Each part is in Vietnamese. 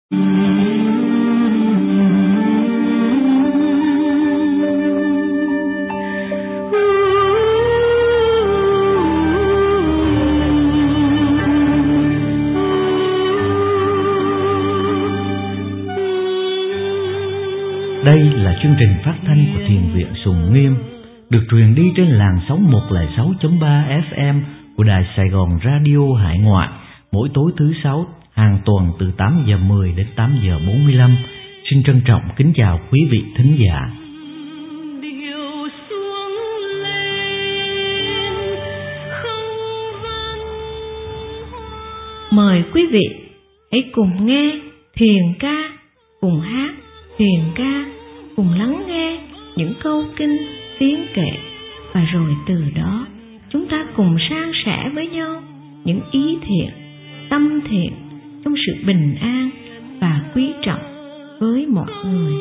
Đây là chương trình phát thanh của Thiền viện Sùng Nghiêm, được truyền đi trên làn sóng 106.3 FM của Đài Sài Gòn Radio Hải Ngoại, mỗi tối thứ Sáu hàng tuần từ 8 giờ 10 đến 8 giờ 45. Xin trân trọng kính chào quý vị thính giả. Mời quý vị hãy cùng nghe thiền ca, cùng hát thiền ca, cùng lắng nghe những câu kinh tiếng kệ, và rồi từ đó chúng ta cùng san sẻ với nhau những ý thiện, tâm thiện trong sự bình an và quý trọng với mọi người.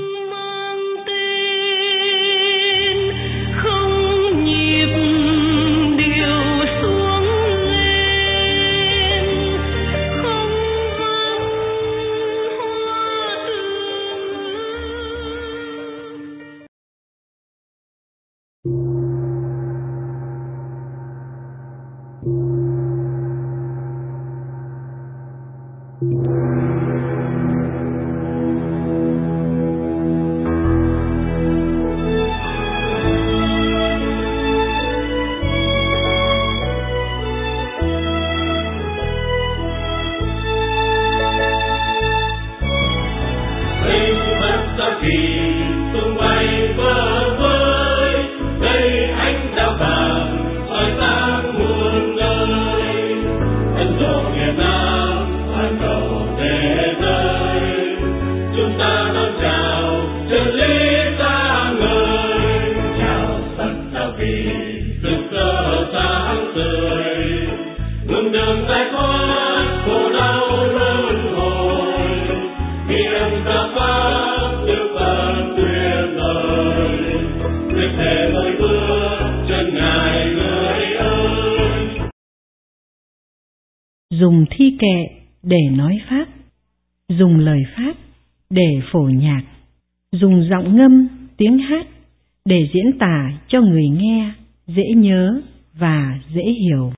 Dùng thi kệ để nói pháp, dùng lời pháp để phổ nhạc, dùng giọng ngâm tiếng hát để diễn tả cho người nghe dễ nhớ và dễ hiểu.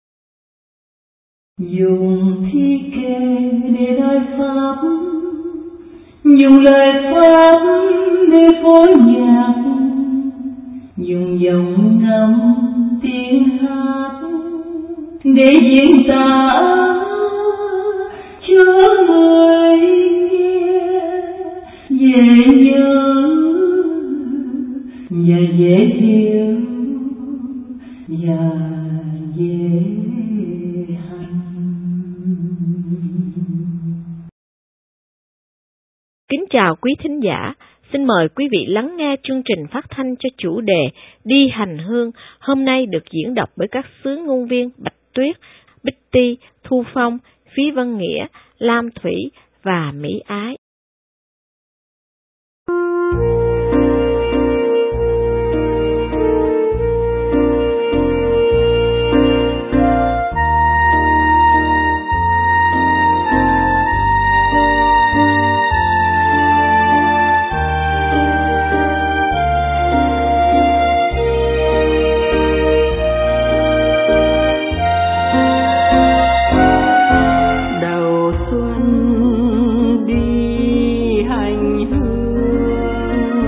Dùng thi kệ để nói pháp, dùng lời pháp để phổ nhạc, dùng giọng ngâm tiếng hát để diễn tả cho người nghe dễ nhớ và dễ hiểu và dễ hành. Kính chào quý thính giả. Xin mời quý vị lắng nghe chương trình phát thanh cho chủ đề Đi Hành Hương, hôm nay được diễn đọc bởi các xứ ngôn viên Bạch Tuyết, Bích Ti, Thu Phong, Phí Văn Nghĩa, Lam Thủy và Mỹ Ái. Đầu xuân đi hành hương,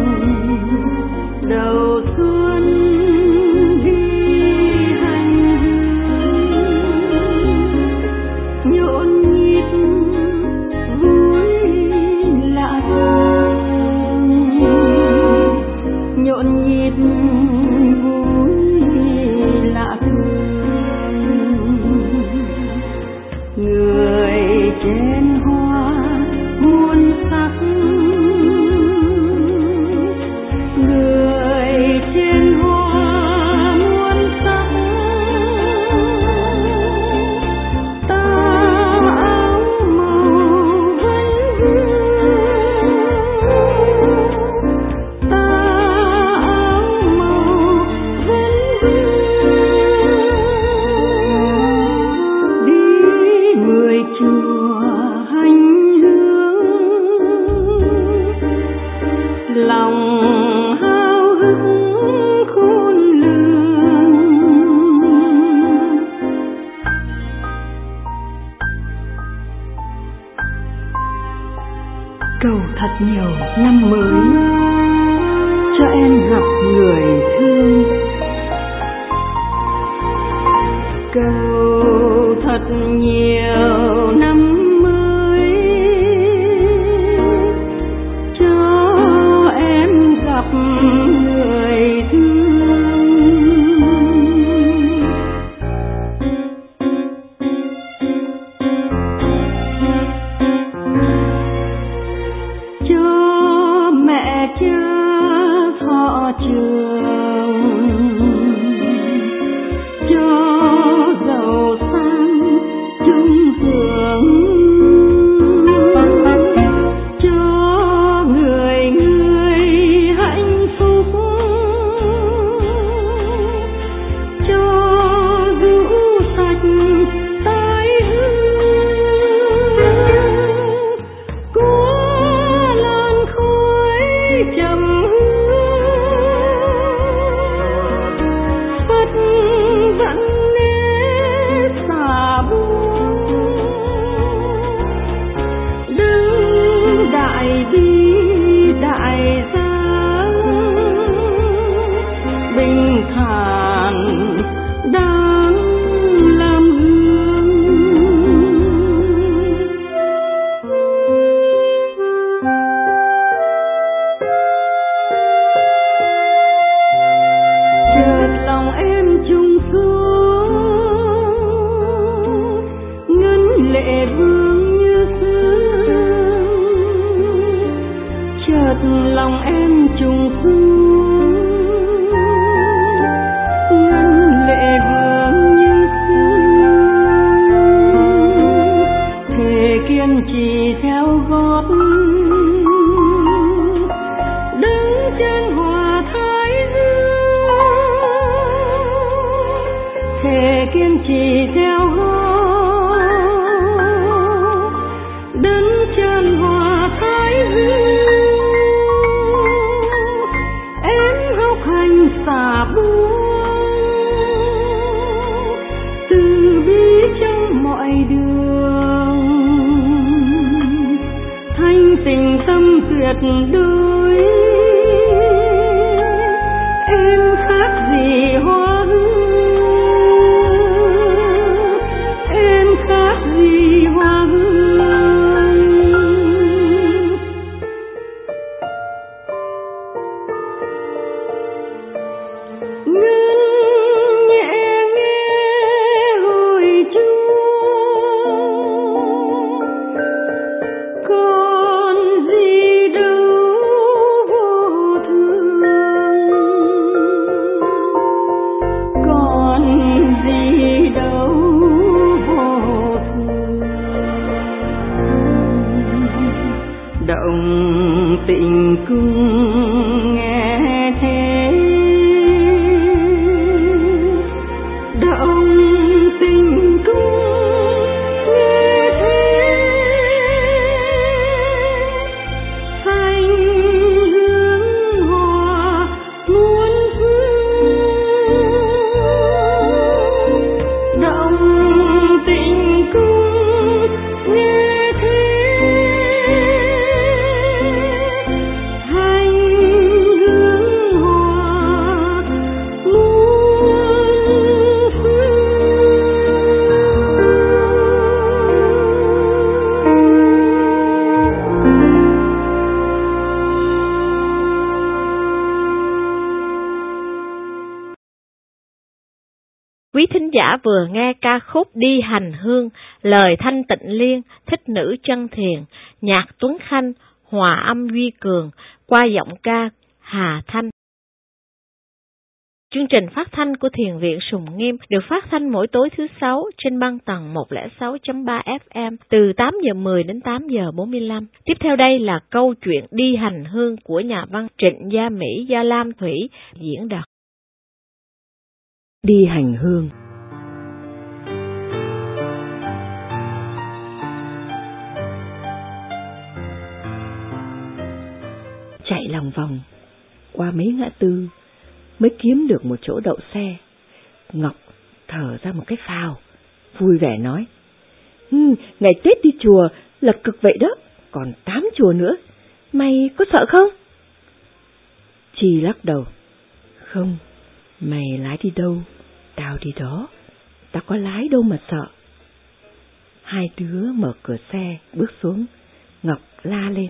cầu thật nhiều năm mới cho em gặp người thương. Cầu thật nhiều năm mới cho em gặp người thương. Cho mẹ cha thọ trường, cho giàu sang chung hưởng, cho người người hạnh phúc, cho rũ sạch tai hương của làn khói trầm Phật vẫn nét xả buông. Đứng đại bi đại gia bình thản đáng làm hương. Chợt lòng em trùng xuống, ngấn lệ vương như sương. Chợt lòng em trùng xuống, ngấn lệ vương như sương. Thề kiên trì theo gót, đứng trên hòa thái dương. Thề kiên trì theo gót, đứng trên hòa thái dương. Em học hành xả buông, từ bi trong mọi đường. Thanh tình tâm tuyệt đối, em khác gì hoa hương, em khác gì hoa hương. Ngân nhẹ nghe hồi chuông, còn gì đâu vô thường, còn gì đâu vô thường. Động tình cung nghe thế, động tình cung nghe thế. Xanh hương hoa muôn phương, động tình cung nghe thế. Hành hương hoa muôn phương. Quý thính giả vừa nghe ca khúc Đi Hành Hương, lời Thanh Tịnh Liên, thích nữ Chân Thiền, nhạc Tuấn Khanh, hòa âm Duy Cường, qua giọng ca Hà Thanh. Chương trình phát thanh của Thiền viện Sùng Nghiêm được phát thanh mỗi tối thứ Sáu trên băng tần 106.3 FM từ 8 giờ 10 đến 8 giờ 45. Tiếp theo đây là câu chuyện Đi Hành Hương của nhà văn Trịnh Gia Mỹ do Lam Thủy diễn đọc. Đi hành hương. Chạy lòng vòng qua mấy ngã tư mới kiếm được một chỗ đậu xe. Ngọc thở ra một cái phào, vui vẻ nói: Ngày Tết đi chùa là cực vậy đó, còn 8 chùa nữa, mày có sợ không? Chi lắc đầu. Không, mày lái đi đâu, tao đi đó, tao có lái đâu mà sợ. Hai đứa mở cửa xe, bước xuống. Ngọc la lên.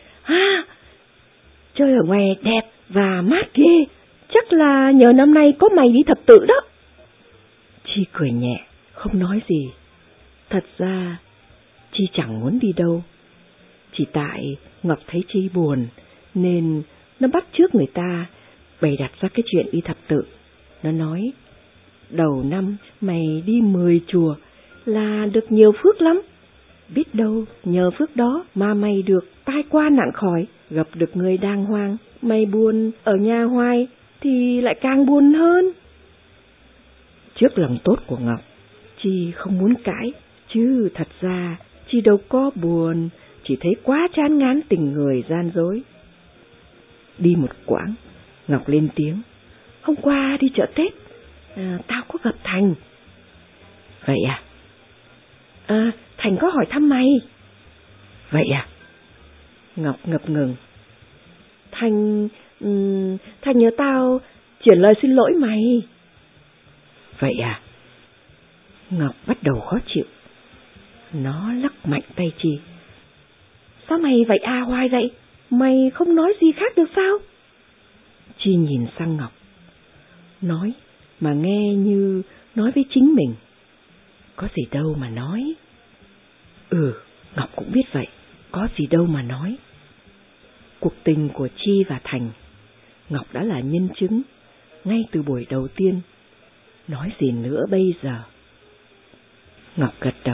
Trời ở ngoài đẹp và mát ghê, chắc là nhờ năm nay có mày đi thập tự đó. Chi cười nhẹ, không nói gì. Thật ra, Chi chẳng muốn đi đâu. Chỉ tại Ngọc thấy Chi buồn, nên nó bắt chước người ta, bày đặt ra cái chuyện đi thập tự. Nó nói, đầu năm mày đi 10 chùa là được nhiều phước lắm. Biết đâu nhờ phước đó mà mày được tai qua nạn khỏi, gặp được người đàng hoàng. Mày buồn ở nhà hoài thì lại càng buồn hơn. Trước lòng tốt của Ngọc, Chi không muốn cãi, chứ thật ra Chi đâu có buồn, chỉ thấy quá chán ngán tình người gian dối. Đi một quãng, Ngọc lên tiếng. Hôm qua đi chợ Tết, tao có gặp Thành. Vậy à? Thành có hỏi thăm mày. Vậy à? Ngọc ngập ngừng. Thành nhớ tao chuyển lời xin lỗi mày. Vậy à? Ngọc bắt đầu khó chịu. Nó lắc mạnh tay Chi. Sao mày vậy hoài vậy? Mày không nói gì khác được sao? Chi nhìn sang Ngọc. Nói mà nghe như nói với chính mình. Có gì đâu mà nói. Ngọc cũng biết vậy. Có gì đâu mà nói. Cuộc tình của Chi và Thành, Ngọc đã là nhân chứng ngay từ buổi đầu tiên. Nói gì nữa bây giờ? Ngọc gật đầu.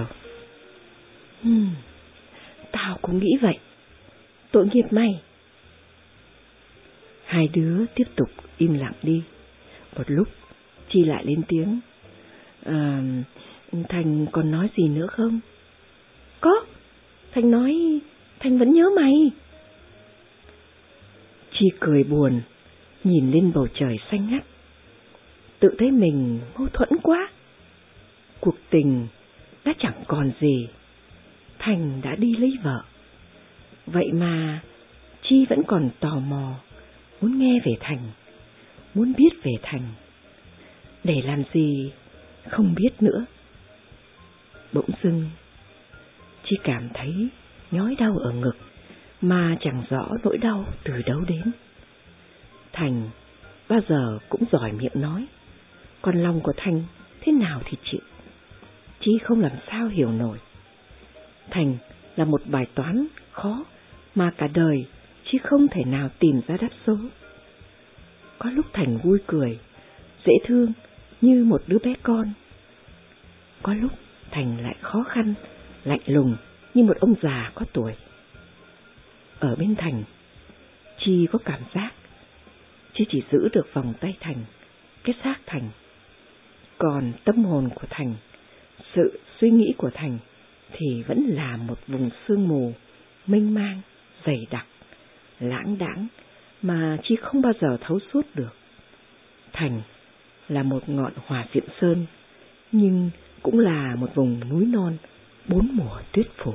Tao cũng nghĩ vậy. Tội nghiệp mày. Hai đứa tiếp tục im lặng đi. Một lúc Chi lại lên tiếng. Thành còn nói gì nữa không? Có. Thành nói Thành vẫn nhớ mày. Chi cười buồn, nhìn lên bầu trời xanh ngắt. Tự thấy mình mâu thuẫn quá. Cuộc tình đã chẳng còn gì. Thành đã đi lấy vợ. Vậy mà Chi vẫn còn tò mò, muốn nghe về Thành, muốn biết về Thành. Để làm gì không biết nữa. Bỗng dưng Chi cảm thấy nhói đau ở ngực, mà chẳng rõ nỗi đau từ đâu đến. Thành bao giờ cũng giỏi miệng nói, còn lòng của Thành thế nào thì chịu. Chi không làm sao hiểu nổi. Thành là một bài toán khó mà cả đời Chi không thể nào tìm ra đáp số. Có lúc Thành vui cười, dễ thương như một đứa bé con. Có lúc Thành lại khó khăn, lạnh lùng như một ông già có tuổi. Ở bên Thành, Chi có cảm giác, Chi chỉ giữ được vòng tay Thành, cái xác Thành. Còn tâm hồn của Thành, sự suy nghĩ của Thành thì vẫn là một vùng sương mù, mênh mang, dày đặc, lãng đãng mà Chi không bao giờ thấu suốt được. Thành là một ngọn Hòa Diện Sơn, nhưng cũng là một vùng núi non, 4 mùa tuyết phủ.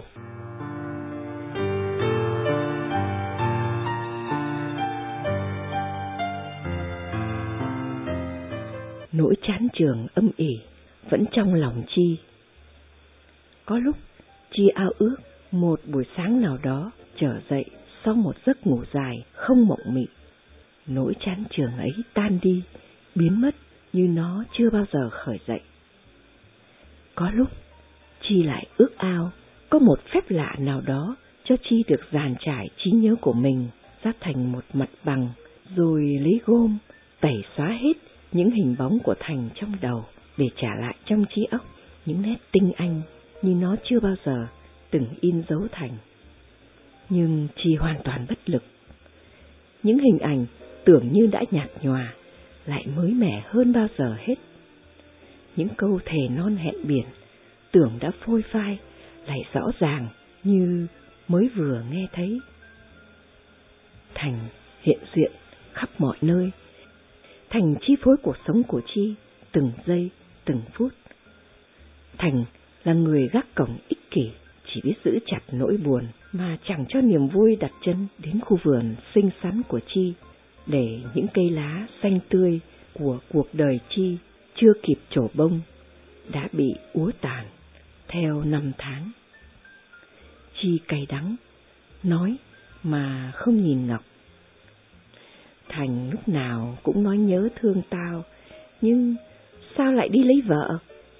Nỗi chán trường âm ỉ vẫn trong lòng Chi. Có lúc Chi ao ước một buổi sáng nào đó trở dậy sau một giấc ngủ dài không mộng mị. Nỗi chán trường ấy tan đi, biến mất như nó chưa bao giờ khởi dậy. Có lúc Chi lại ước ao có một phép lạ nào đó cho Chi được dàn trải trí nhớ của mình ra thành một mặt bằng, rồi lấy gôm tẩy xóa hết những hình bóng của Thành trong đầu để trả lại trong trí óc những nét tinh anh như nó chưa bao giờ từng in dấu Thành. Nhưng Chi hoàn toàn bất lực. Những hình ảnh tưởng như đã nhạt nhòa lại mới mẻ hơn bao giờ hết. Những câu thề non hẹn biển tưởng đã phôi phai lại rõ ràng như mới vừa nghe thấy. Thành hiện diện khắp mọi nơi. Thành chi phối cuộc sống của Chi từng giây, từng phút. Thành là người gác cổng ích kỷ, chỉ biết giữ chặt nỗi buồn mà chẳng cho niềm vui đặt chân đến khu vườn xinh xắn của Chi, để những cây lá xanh tươi của cuộc đời Chi chưa kịp trổ bông đã bị úa tàn theo năm tháng. Chi cay đắng, nói mà không nhìn Ngọc. Thành lúc nào cũng nói nhớ thương tao, nhưng sao lại đi lấy vợ?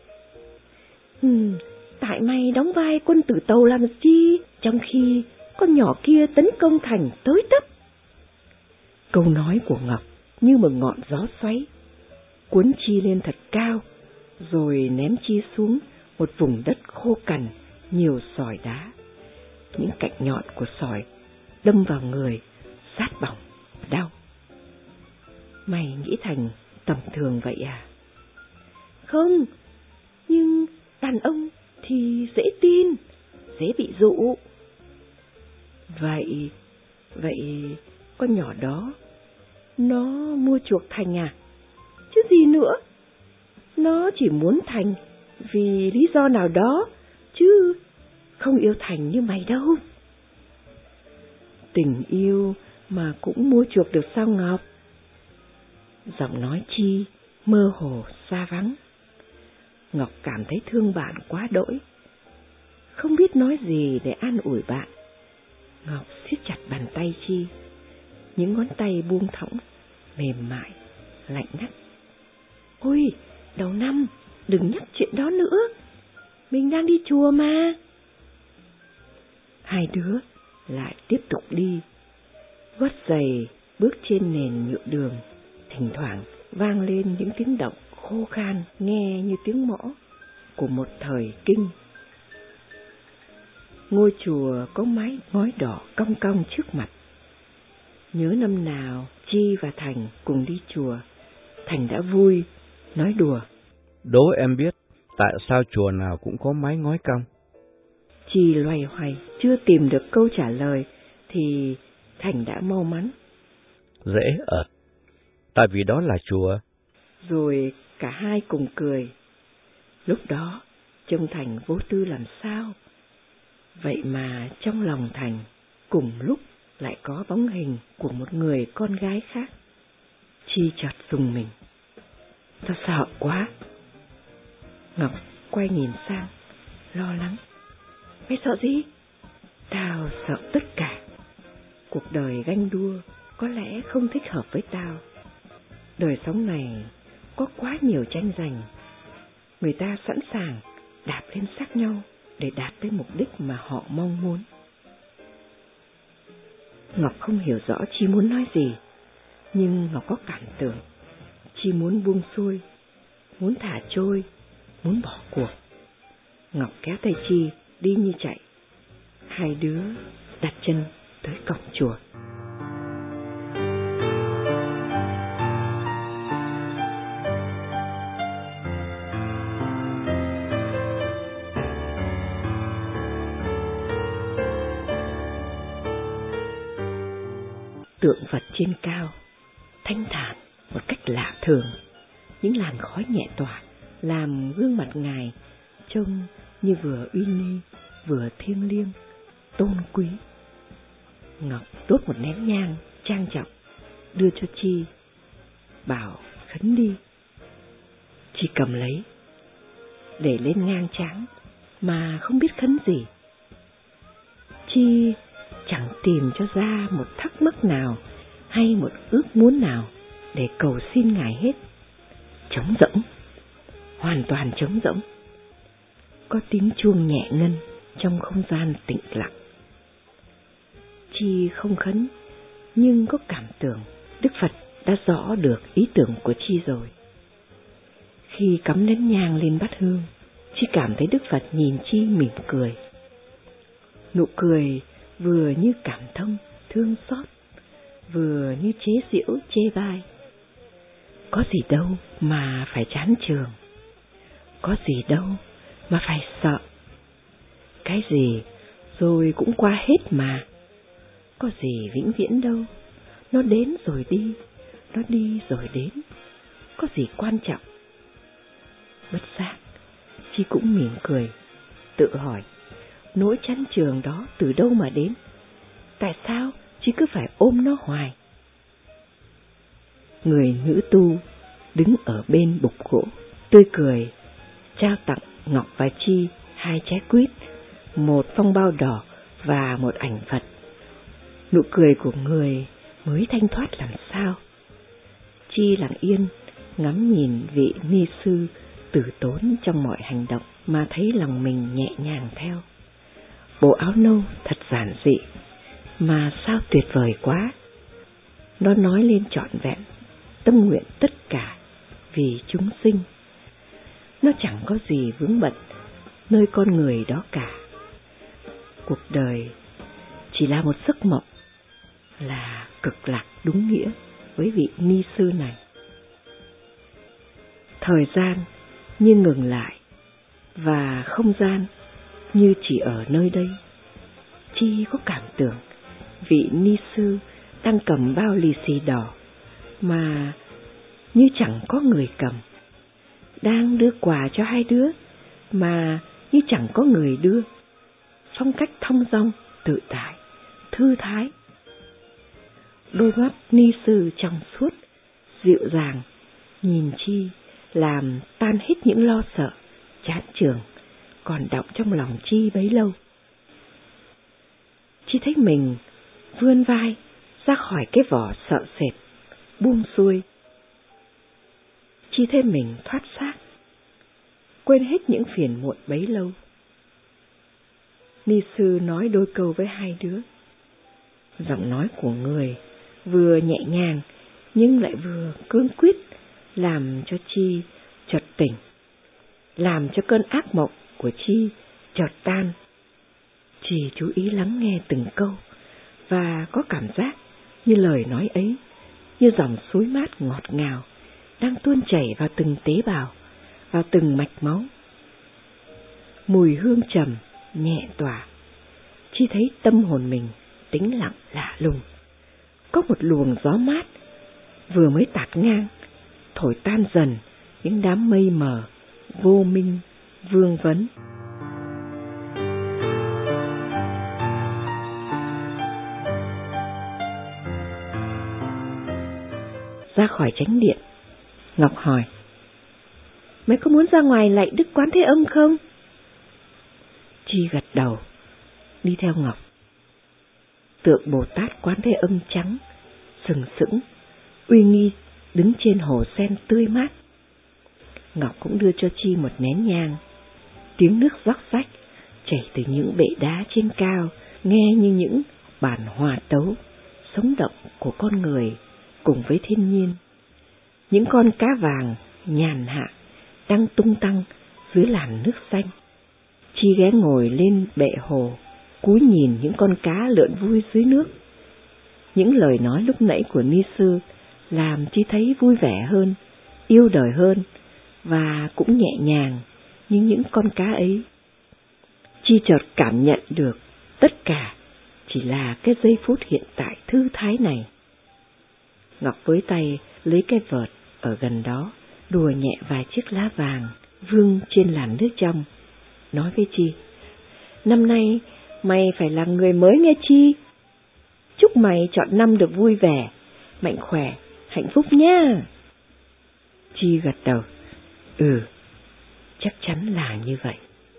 Tại mày đóng vai quân tử tàu làm chi, trong khi con nhỏ kia tấn công Thành tới tấp. Câu nói của Ngọc như một ngọn gió xoáy, cuốn Chi lên thật cao, rồi ném Chi xuống một vùng đất khô cằn, nhiều sỏi đá. Những cạnh nhọn của sỏi đâm vào người, rát bỏng, đau. Mày nghĩ Thành tầm thường vậy à? Không, nhưng đàn ông thì dễ tin, dễ bị dụ. Vậy con nhỏ đó, nó mua chuộc Thành à? Chứ gì nữa. Nó chỉ muốn Thành vì lý do nào đó, chứ không yêu Thành như mày đâu. Tình yêu mà cũng mua chuộc được sao Ngọc? Giọng nói Chi mơ hồ xa vắng. Ngọc cảm thấy thương bạn quá đỗi, không biết nói gì để an ủi bạn. Ngọc siết chặt bàn tay Chi, những ngón tay buông thõng, mềm mại, lạnh ngắt. Ôi, đầu năm, đừng nhắc chuyện đó nữa, mình đang đi chùa mà. Hai đứa lại tiếp tục đi, gót giày bước trên nền nhựa đường, thỉnh thoảng vang lên những tiếng động khô khan nghe như tiếng mõ của một thời kinh. Ngôi chùa có mái ngói đỏ cong cong trước mặt. Nhớ năm nào Chi và Thành cùng đi chùa, Thành đã vui, nói đùa. Đố em biết tại sao chùa nào cũng có mái ngói cong? Chi loay hoay chưa tìm được câu trả lời thì Thành đã mau mắn. Dễ ợt, tại vì đó là chùa. Rồi cả hai cùng cười. Lúc đó trông Thành vô tư làm sao. Vậy mà trong lòng Thành cùng lúc lại có bóng hình của một người con gái khác. Chi chợt rùng mình. Tao sợ quá. Ngọc quay nhìn sang, lo lắng. Mày sợ gì? Tao sợ tất cả. Cuộc đời ganh đua có lẽ không thích hợp với tao. Đời sống này có quá nhiều tranh giành. Người ta sẵn sàng đạp lên xác nhau để đạt tới mục đích mà họ mong muốn. Ngọc không hiểu rõ Chi muốn nói gì, nhưng Ngọc có cảm tưởng Chi muốn buông xuôi, muốn thả trôi, muốn bỏ cuộc. Ngọc kéo tay Chi đi như chạy. Hai đứa đặt chân tới cổng chùa. Tượng Phật trên cao, thanh thản một cách lạ thường, những làn khói nhẹ tỏa làm gương mặt Ngài trông như vừa uy nghi, vừa thiêng liêng, tôn quý. Ngọc đốt một nén nhang trang trọng, đưa cho Chi, bảo khấn đi. Chi cầm lấy, để lên ngang trán mà không biết khấn gì. Chi chẳng tìm cho ra một thắc mắc nào hay một ước muốn nào để cầu xin Ngài hết. Trống rỗng, hoàn toàn trống rỗng. Có tiếng chuông nhẹ ngân trong không gian tĩnh lặng. Chi không khấn, nhưng có cảm tưởng Đức Phật đã rõ được ý tưởng của Chi rồi. Khi cắm nén nhang lên bát hương, Chi cảm thấy Đức Phật nhìn Chi mỉm cười. Nụ cười vừa như cảm thông, thương xót, vừa như chế giễu chê bai. Có gì đâu mà phải chán chường, có gì đâu mà phải sợ. Cái gì rồi cũng qua hết mà, có gì vĩnh viễn đâu, nó đến rồi đi, nó đi rồi đến, có gì quan trọng. Bất giác, Chi cũng mỉm cười, tự hỏi, nỗi chán chường đó từ đâu mà đến? Tại sao Chi cứ phải ôm nó hoài? Người nữ tu đứng ở bên bục gỗ, tươi cười, trao tặng Ngọc và Chi 2 trái quýt, 1 phong bao đỏ và 1 ảnh Phật. Nụ cười của người mới thanh thoát làm sao. Chi lặng yên ngắm nhìn vị ni sư tử tốn trong mọi hành động mà thấy lòng mình nhẹ nhàng theo. Bộ áo nâu thật giản dị mà sao tuyệt vời quá. Nó nói lên trọn vẹn tâm nguyện tất cả vì chúng sinh. Nó chẳng có gì vướng bận nơi con người đó cả. Cuộc đời chỉ là một giấc mộng, là cực lạc đúng nghĩa với vị ni sư này. Thời gian như ngừng lại và không gian như chỉ ở nơi đây. Chi có cảm tưởng vị ni sư đang cầm bao lì xì đỏ mà như chẳng có người cầm, đang đưa quà cho 2 đứa mà như chẳng có người đưa. Phong cách thong dong, tự tại, thư thái. Đôi mắt ni sư trong suốt, dịu dàng, nhìn Chi làm tan hết những lo sợ, chán chường còn đọng trong lòng Chi bấy lâu. Chi thấy mình vươn vai ra khỏi cái vỏ sợ sệt, buông xuôi. Chi thấy mình thoát xác, quên hết những phiền muộn bấy lâu. Ni sư nói đôi câu với 2 đứa. Giọng nói của người vừa nhẹ nhàng nhưng lại vừa cương quyết, làm cho Chi chợt tỉnh, làm cho cơn ác mộng của Chi chợt tan. Chi chú ý lắng nghe từng câu và có cảm giác như lời nói ấy, như dòng suối mát ngọt ngào đang tuôn chảy vào từng tế bào, vào từng mạch máu. Mùi hương trầm nhẹ tỏa. Chi thấy tâm hồn mình tĩnh lặng lạ lùng. Có một luồng gió mát vừa mới tạt ngang, thổi tan dần những đám mây mờ vô minh vương vấn. Ra khỏi chánh điện, Ngọc hỏi: "Mày có muốn ra ngoài lạy Đức Quán Thế Âm không?" Chi gật đầu, đi theo Ngọc. Tượng Bồ Tát Quán Thế Âm trắng, sừng sững, uy nghi đứng trên hồ sen tươi mát. Ngọc cũng đưa cho Chi một nén nhang. Tiếng nước róc rách chảy từ những bệ đá trên cao, nghe như những bản hòa tấu sống động của con người cùng với thiên nhiên. Những con cá vàng nhàn hạ đang tung tăng dưới làn nước xanh. Chi ghé ngồi lên bệ hồ, cúi nhìn những con cá lượn vui dưới nước. Những lời nói lúc nãy của ni sư làm Chi thấy vui vẻ hơn, yêu đời hơn và cũng nhẹ nhàng như những con cá ấy. Chi chợt cảm nhận được tất cả chỉ là cái giây phút hiện tại thư thái này. Ngọc với tay lấy cái vợt ở gần đó, đùa nhẹ vài chiếc lá vàng vương trên làn nước trong, nói với Chi: "Năm nay mày phải là người mới nghe Chi. Chúc mày chọn năm được vui vẻ, mạnh khỏe, hạnh phúc nha." Chi gật đầu: Chắc chắn là như vậy."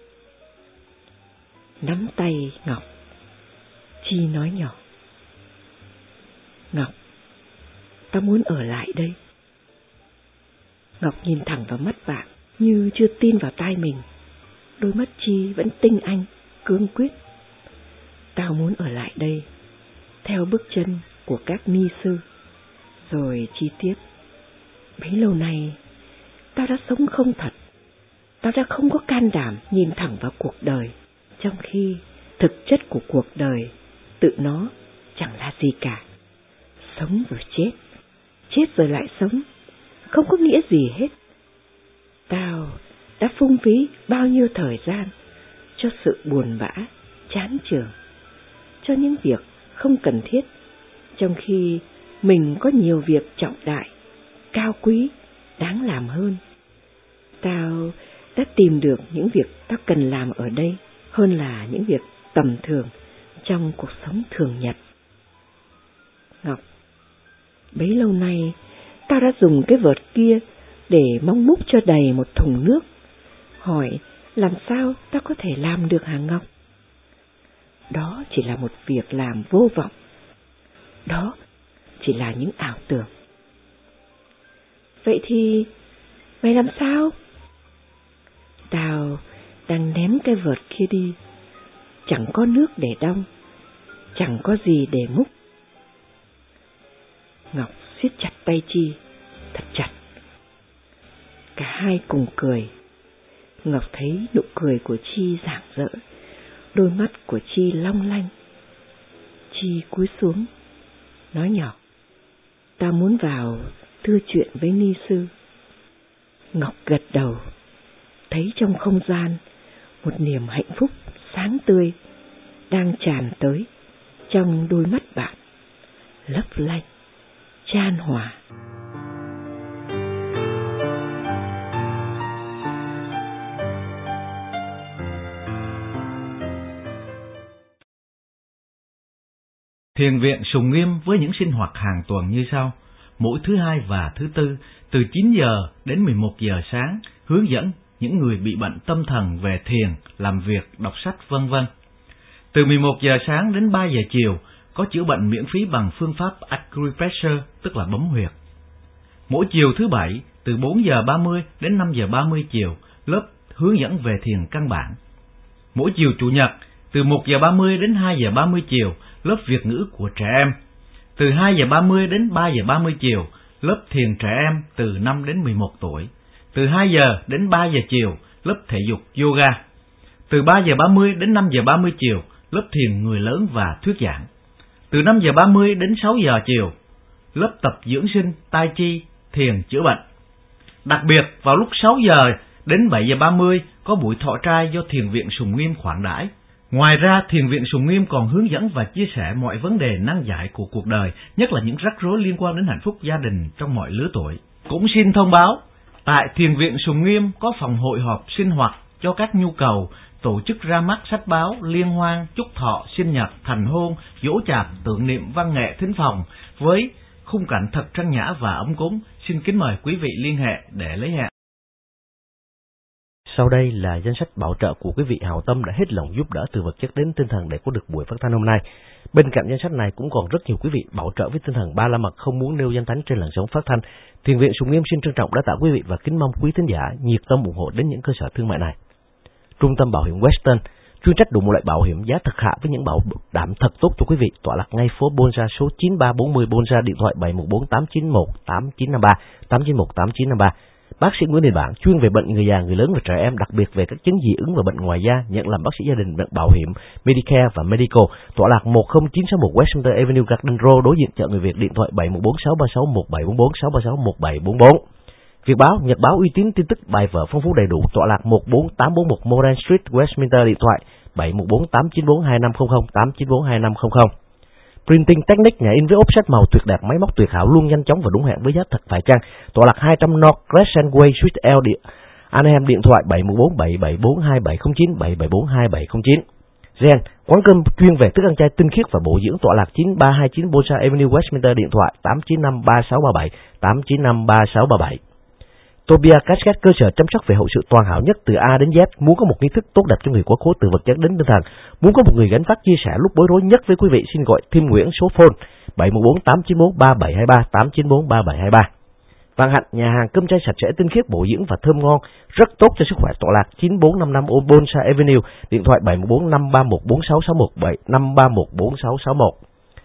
Nắm tay Ngọc, Chi nói nhỏ: "Ngọc, tao muốn ở lại đây." Ngọc nhìn thẳng vào mắt bạn như chưa tin vào tai mình. Đôi mắt Chi vẫn tinh anh, cương quyết. "Tao muốn ở lại đây, theo bước chân của các ni sư." Rồi Chi tiếp: "Bấy lâu nay, tao đã sống không thật. Tao đã không có can đảm nhìn thẳng vào cuộc đời, trong khi thực chất của cuộc đời tự nó chẳng là gì cả. Sống rồi chết, chết rồi lại sống, không có nghĩa gì hết. Tao đã phung phí bao nhiêu thời gian cho sự buồn bã, chán chường, cho những việc không cần thiết, trong khi mình có nhiều việc trọng đại, cao quý, đáng làm hơn. Tao đã tìm được những việc tao cần làm ở đây, hơn là những việc tầm thường trong cuộc sống thường nhật. Ngọc, bấy lâu nay ta đã dùng cái vợt kia để mong múc cho đầy một thùng nước. Hỏi làm sao ta có thể làm được hả Ngọc? Đó chỉ là một việc làm vô vọng. Đó chỉ là những ảo tưởng. Vậy thì mày làm sao? Tao đang ném cái vợt kia đi. Chẳng có nước để đong, chẳng có gì để múc. Ngọc siết chặt tay Chi, thật chặt. Cả hai cùng cười. Ngọc thấy nụ cười của Chi rạng rỡ, đôi mắt của Chi long lanh. Chi cúi xuống, nói nhỏ: "Ta muốn vào thưa chuyện với ni sư." Ngọc gật đầu, thấy trong không gian một niềm hạnh phúc sáng tươi đang tràn tới trong đôi mắt bạn, lấp lánh, chan hòa. Thiền viện Sùng Nghiêm với những sinh hoạt hàng tuần như sau: mỗi thứ Hai và thứ Tư từ 9 giờ đến 11 giờ sáng hướng dẫn những người bị bệnh tâm thần về thiền, làm việc, đọc sách v.v. Từ 11 giờ sáng đến 3 giờ chiều có chữa bệnh miễn phí bằng phương pháp acupressure, tức là bấm huyệt. Mỗi chiều thứ Bảy từ 4 giờ 30 đến 5 giờ 30 chiều lớp hướng dẫn về thiền căn bản. Mỗi chiều Chủ nhật từ 1 giờ 30 đến 2 giờ 30 chiều lớp Việt ngữ của trẻ em. Từ 2 giờ 30 đến 3 giờ 30 chiều lớp thiền trẻ em từ 5 đến 11 tuổi. Từ 2 giờ đến 3 giờ chiều lớp thể dục yoga. Từ 3 giờ 30 đến 5 giờ 30 chiều lớp thiền người lớn và thuyết giảng. Từ 5 giờ 30 đến 6 giờ chiều lớp tập dưỡng sinh, tai chi, thiền chữa bệnh. Đặc biệt vào lúc 6 giờ đến 7 giờ 30 có buổi thọ trai do Thiền viện Sùng Nghiêm khoản đãi. Ngoài ra, Thiền viện Sùng Nghiêm còn hướng dẫn và chia sẻ mọi vấn đề nan giải của cuộc đời, nhất là những rắc rối liên quan đến hạnh phúc gia đình trong mọi lứa tuổi. Cũng xin thông báo, tại Thiền viện Sùng Nghiêm có phòng hội họp sinh hoạt cho các nhu cầu, tổ chức ra mắt sách báo, liên hoan, chúc thọ, sinh nhật, thành hôn, giỗ chạp, tưởng niệm, văn nghệ, thính phòng với khung cảnh thật trang nhã và ấm cúng. Xin kính mời quý vị liên hệ để lấy hẹn. Sau đây là danh sách bảo trợ của quý vị hảo tâm đã hết lòng giúp đỡ từ vật chất đến tinh thần để có được buổi phát thanh hôm nay. Bên cạnh danh sách này cũng còn rất nhiều quý vị bảo trợ với tinh thần ba la mật không muốn nêu danh tánh trên làn sóng phát thanh. Thiền viện Sùng Nghiêm xin trân trọng đã tạ quý vị và kính mong quý thính giả nhiệt tâm ủng hộ đến những cơ sở thương mại này. Trung tâm Bảo hiểm Western chuyên trách đủ một loại bảo hiểm giá thật hạ với những bảo đảm thật tốt cho quý vị, tọa lạc ngay phố Bonsa số 9340 Bonsa, điện thoại 714 891 8953 891 8953. Bác sĩ Nguyễn Đình Bản chuyên về bệnh người già, người lớn và trẻ em, đặc biệt về các chứng dị ứng và bệnh ngoài da, nhận làm bác sĩ gia đình, bảo hiểm Medicare và Medical, tọa lạc 10961 Westminster Avenue, Garden Road, đối diện chợ Người Việt, điện thoại 714 636 1744 636 1744. Việt báo, nhật báo uy tín, tin tức, bài vở phong phú đầy đủ, tọa lạc 14841 Moran Street, Westminster, điện thoại 714 894 2500 894 2500. Printing Technique, nhà in với ốp sách màu tuyệt đẹp, máy móc tuyệt hảo, luôn nhanh chóng và đúng hẹn với giá thật phải chăng. Tọa lạc 200 North Crescent Way, Suite L, Anaheim, điện thoại 714 774 2709 774 2709. Gen, quán cơm chuyên về thức ăn chay tinh khiết và bổ dưỡng, tọa lạc 9329 Bonsa Avenue, Westminster, điện thoại 895 3637 895 3637. Tobia Casket, cơ sở chăm sóc về hậu sự toàn hảo nhất từ A đến Z. Muốn có một nghi thức tốt đẹp cho người quá cố từ vật chất đến tinh thần, muốn có một người gánh vác chia sẻ lúc bối rối nhất với quý vị, xin gọi Thêm Nguyễn số phone 714 894 3723 894 3723. Vạn Hạnh, nhà hàng cơm chay sạch sẽ tinh khiết bổ dưỡng và thơm ngon, rất tốt cho sức khỏe, tọa lạc 9455 Bonsa Avenue, điện thoại 714 531 4661 531 4661.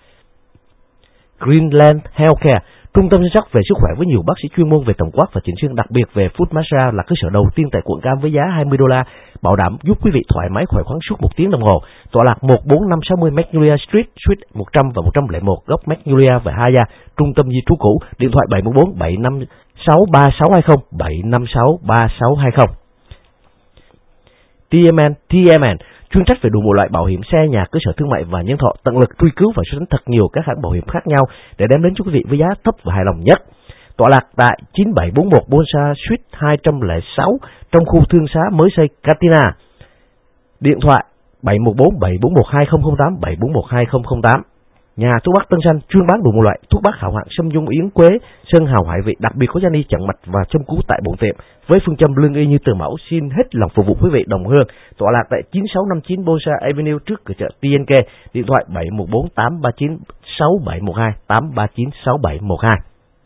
Greenland Healthcare, trung tâm chăm sóc về sức khỏe với nhiều bác sĩ chuyên môn về tổng quát và chỉnh xương, đặc biệt về foot massage, là cơ sở đầu tiên tại quận Cam với giá $20, bảo đảm giúp quý vị thoải mái khỏe khoắn suốt 1 tiếng đồng hồ. Tọa lạc 14560 Magnolia Street, Suite 100 và 101, góc Magnolia và Haya, trung tâm di trú cũ, điện thoại 714 756 3620 756 3620. TMN chuyên trách về đủ một loại bảo hiểm xe, nhà, cơ sở thương mại và nhân thọ, tận lực truy cứu và so sánh thật nhiều các hãng bảo hiểm khác nhau để đem đến cho quý vị với giá thấp và hài lòng nhất. Tọa lạc tại 9741 Bonsa Suite 206 trong khu thương xá mới xây Katina. Điện thoại 714 741 2008 741 2008. Nhà thuốc bắc Tân Xanh chuyên bán đủ một loại thuốc bắc hảo hạng sâm dung yến quế, sơn hào hải vị, đặc biệt có Giani chặn mạch và châm cứu tại bổn tiệm với phương châm lương y như từ mẫu. Xin hết lòng phục vụ quý vị đồng hương. Tọa lạc tại 9659 Bosa Avenue trước cửa chợ TNK. Điện thoại 714 839 6712 839 6712.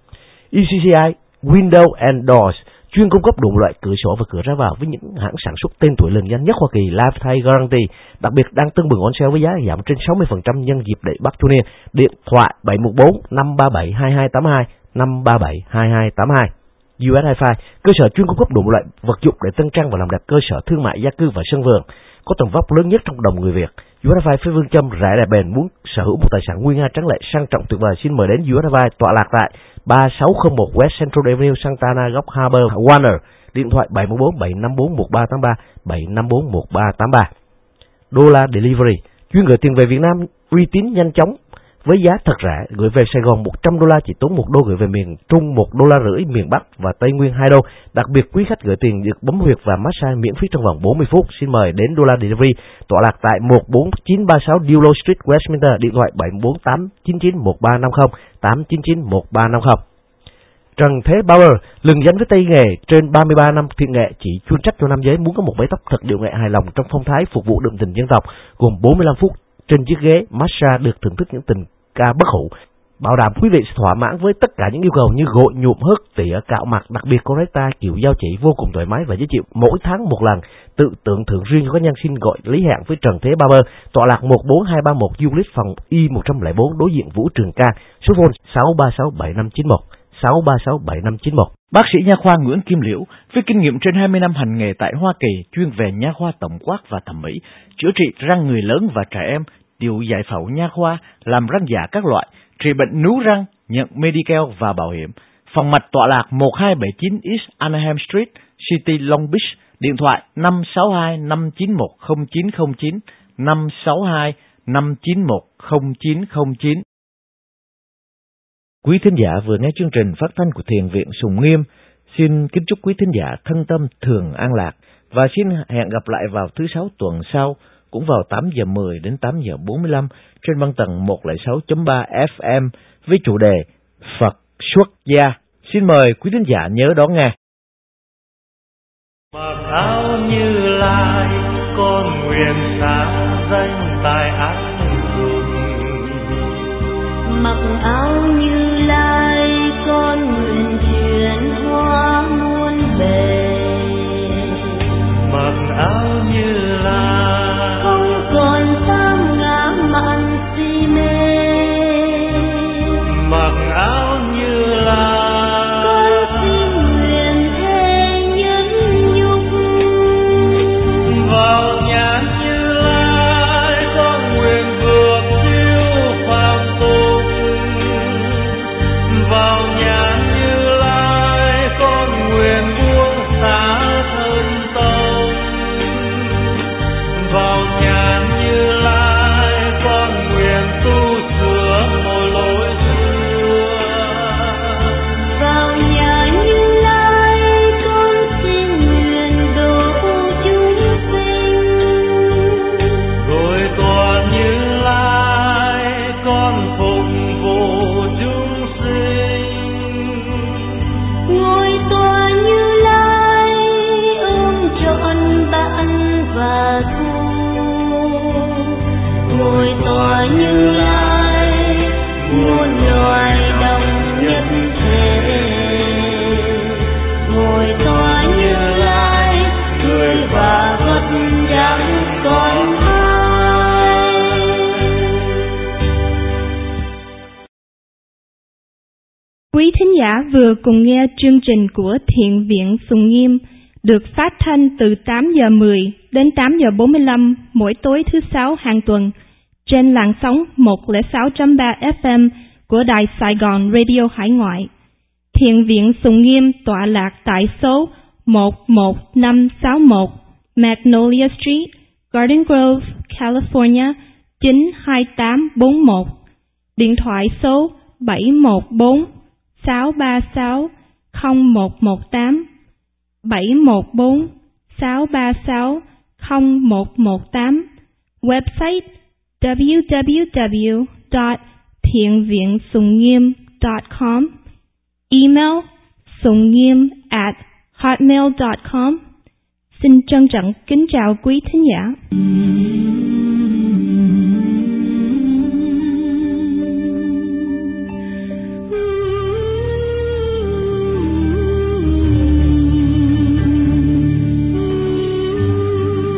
ECCI Window and Doors chuyên cung cấp đủ loại cửa sổ và cửa ra vào với những hãng sản xuất tên tuổi lừng danh nhất Hoa Kỳ, Lifetime Guarantee, đặc biệt đang tưng bừng on sale với giá giảm trên 60% nhân dịp lễ Bắc Chu Niên. Điện thoại 714 537 2282 537 2282. US Hi-Fi, cơ sở chuyên cung cấp đủ loại vật dụng để tân trang và làm đẹp cơ sở thương mại, gia cư và sân vườn, có tầm vóc lớn nhất trong cộng đồng người Việt. US Hi-Fi với phương châm rẻ đẹp bền, muốn sở hữu một tài sản nguy nga tráng lệ sang trọng tuyệt vời, xin mời đến US Hi-Fi tọa lạc tại 3601 West Central Avenue, Santa Ana, góc Harbor, Warner. Điện thoại 714 754 1383 754 1383. Dollar Delivery chuyên gửi tiền về Việt Nam uy tín nhanh chóng với giá thật rẻ. Gửi về Sài Gòn $100 chỉ tốn $1, gửi về miền Trung $1.50, miền Bắc và Tây Nguyên $2. Đặc biệt quý khách gửi tiền được bấm huyệt và massage miễn phí trong vòng 40 phút. Xin mời đến Dollar Delivery tọa lạc tại 14936 Dullo Street, Westminster. Điện thoại 748 99 1350 899 1350. Trần Thế Bauer lừng danh với tay nghề trên 33 năm thiện nghệ, chỉ chuyên trách cho nam giới muốn có một mái tóc thật điệu nghệ hài lòng trong phong thái phục vụ đượm tình dân tộc, gồm 45 phút trên chiếc ghế massage được thưởng thức những tình ca bất hủ, bảo đảm quý vị sẽ thỏa mãn với tất cả những yêu cầu như gội, nhuộm, hớt, tỉa, cạo mặt, đặc biệt có recta kiểu dao chỉ vô cùng thoải mái và dễ chịu. Mỗi tháng một lần, tự tưởng thưởng riêng cho các nhân xin gọi lý hẹn với Trần Thế Barber, tọa lạc 14231 Euclid, phòng Y104 đối diện Vũ Trường Ca, số phone 6367591 6367591. Bác sĩ nha khoa Nguyễn Kim Liễu với kinh nghiệm trên 20 năm hành nghề tại Hoa Kỳ, chuyên về nha khoa tổng quát và thẩm mỹ, chữa trị răng người lớn và trẻ em, điều giải phẫu nha khoa, làm răng giả các loại, trị bệnh nướu răng, nhận Medicare và bảo hiểm. Phòng mạch tọa lạc 1279 East Anaheim Street, City Long Beach. Điện thoại 562 591 0909 562 591 0909. Quý thính giả vừa nghe chương trình phát thanh của Thiền viện Sùng Nghiêm. Xin kính chúc quý thính giả thân tâm thường an lạc và xin hẹn gặp lại vào thứ Sáu tuần sau, cũng vào 8:10 đến 8:45 trên băng tần 106.3 FM với chủ đề Phật xuất gia. Xin mời quý thính giả nhớ đón nghe. Mặc áo Như Lai, con nguyện sáng danh tại áo dùng. Mặc áo Như Lai, con nguyện chuyển hóa muôn bề. Mặc áo Như Lai, không còn tham ngã mạn si mê. Mặc áo Như Lai, con xin nguyện thế nhẫn nhục. Vào nhãn Như Lai, con nguyện vượt siêu phàm tục. Vào nhãn Như Lai, con nguyện buông xả thân tông. Vào nhãn Như Lai, con nguyện tu sửa mọi lỗi xưa. Vào nhà Như Lai, con xin nguyện độ chúng sinh. Rồi tòa Như Lai, con phục vụ chúng sinh. Ngôi tòa Như Lai, ôm trọn bạn và thu. Ngôi tòa Như Lai, muôn loài đồng nhất thể. Ngôi tòa Như Lai, người và vật chẳng còn ai. Quý thính giả vừa cùng nghe chương trình của Thiền viện Sùng Nghiêm được phát thanh từ 8:10 đến 8:45 mỗi tối thứ Sáu hàng tuần trên làn sóng 106.3 FM của Đài Sài Gòn Radio Hải Ngoại. Thiền viện Sùng Nghiêm tọa lạc tại số 11561 Magnolia Street, Garden Grove, California 92841. Điện thoại số 714 636 0118 714 636 0118 Website www.thienviệngsungnghiêm.com. Email sungnghiêm@hotmail.com. Xin trân trọng kính chào quý thính giả.